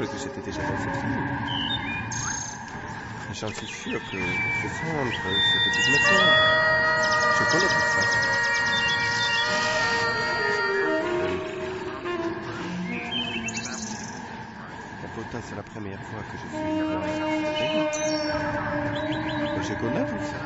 que j'étais déjà dans cette ville. J'en suis sûr que ce centre, ces petites maisons, je connais tout ça. Et pourtant, c'est la première fois que je suis dans ce pays. Et je connais tout ça.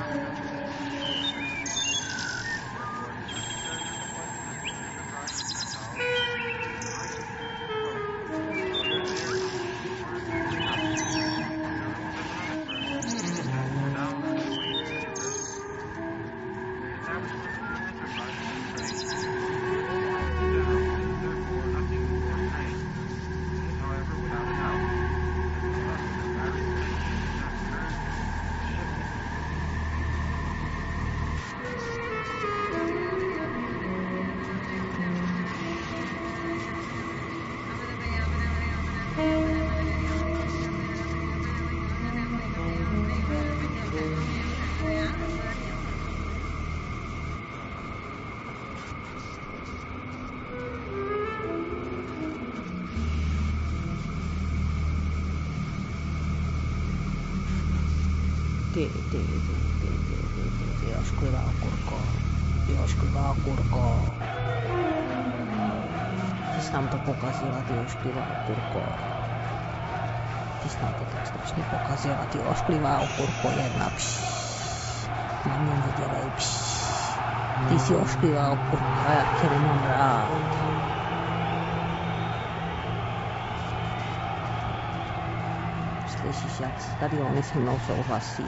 Здесь нам то pokazila tie ošklivá okurko. Здесь nám to tak strašne pokazila tie ošklivá okurko jedna. Na mňa nedelej. Ty si ošklivá okurka, ja tě nemám rád. Slyšíš, jak tady oni se mnou souhlasí.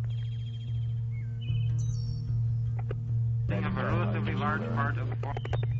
A relatively large part of the